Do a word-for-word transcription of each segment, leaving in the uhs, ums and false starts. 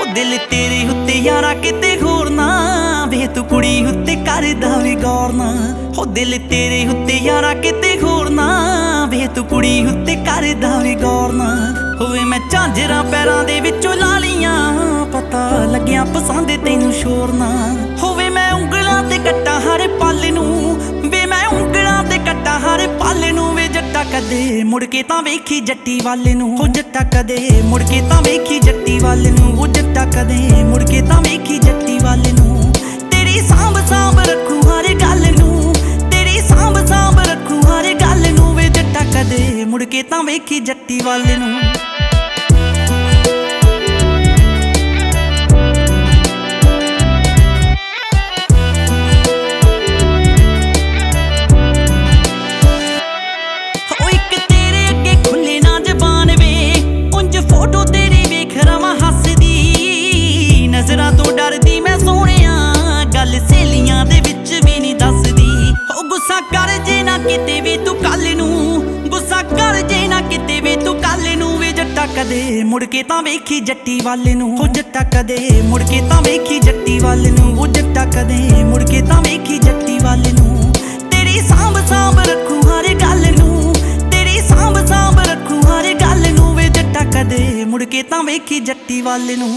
हो दिल तेरे उत्ते यारा किते होर ना वे तू कुड़ी उत्ते करदा वी गौर ना हो दिल तेरे उत्ते यारा किते होर ना वे तू कुड़ी उत्ते करदा वी गौर ना होवे मैं झांजरां पैरां दे विचों ला लीआं पता लग्या पसंद तैनूं शोर ना होवे मैं ਉਂਗਲਾਂ ते कट्टा हर पल नूं वे मैं ਉਂਗਲਾਂ ते कट्टा हर पल नूं वे जट्टा कदे मुड़ के तां वेखी जट्टी वाले नूं हो जट्टा कदे मुड़ के तां वेखी जट्टी वाले नूं हो जट्टा कदे मुड़ के तां वेखी जट्टी वाले नूं तेरी सांभ सांभ रखूं हर गल नूं तेरी सांभ सांभ रखूं हर गल नूं वे जट्टा कदे मुड़ के तां वेखी जट्टी वाले नूं नज़रां तो डरदी मैं सोहणिया गल सहेलियां दे विच भी नहीं दसदी हो गुस्सा कर जे ना किते वी तू कल नूं गुस्सा कर जे ना किते वी तू कल नूं वे जट्टा कदे मुड़ के तां वेखी जट्टी वाले नूं हो जट्टा कदे मुड़ के तां वेखी जट्टी वाले नूं हो जट्टा कदे मुड़ के तां वेखी जट्टी वाले नूं तेरी सांभ सांभ रखूं हर गल नूं तेरी सांभ सांभ रखूं हर गल नूं वे जट्टा कदे मुड़ के तां वेखी जट्टी वाले नूं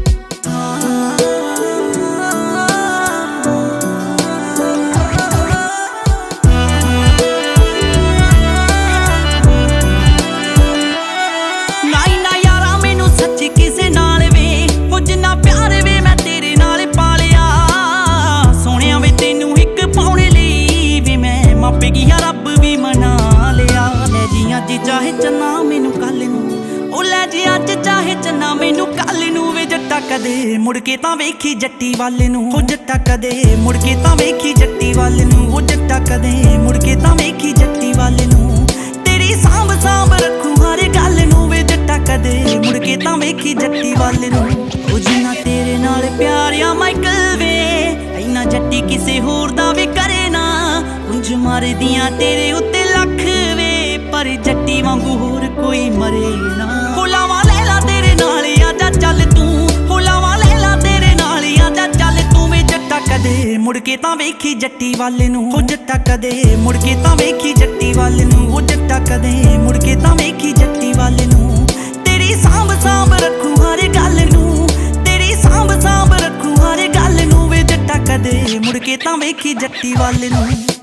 रब भी मना लिया ले जी अज चाहे चन्ना मैनू कल नूं ओ ले जी अज चाहे चन्ना मैनू कल नूं वे जट्टा कदे मुड़ के तां वेखी जट्टी वाले नूं हो जट्टा कदे मुड़ के तां वेखी जट्टी वाले नूं हो जट्टा कदे मुड़ के तां वेखी जट्टी वाले नूं तेरी सांभ सांभ रखूं हर गल नूं वे जट्टा कदे मुड़ के तां वेखी जट्टी वाले नूं ओ जिन्ना तेरे नाल प्यार आ माइकल वे इन्ना जट्टी किसे होर दा वी करे ना उंज मारदियां तेरे उत्ते लख वे पर जट्टी वांगू होर कोई मरे ना हो लावां लैला तेरे नाल आजा चल तू हो लावां लैला तेरे नाल आजा चल तू वे जट्टा कदे मुड़ के तां वेखी जट्टी वाले नूं हो जट्टा कदे मुड़ के तां वेखी जट्टी वाले नूं हो जट्टा कदे मुड़ के तां वेखी जट्टी वाले नूं तेरी सांभ सांभ रखूं हर गल नूं तेरी सांभ सांभ रखूं हर गल नूं वे जट्टा कदे मुड़ के तां वेखी जट्टी वाले नूं।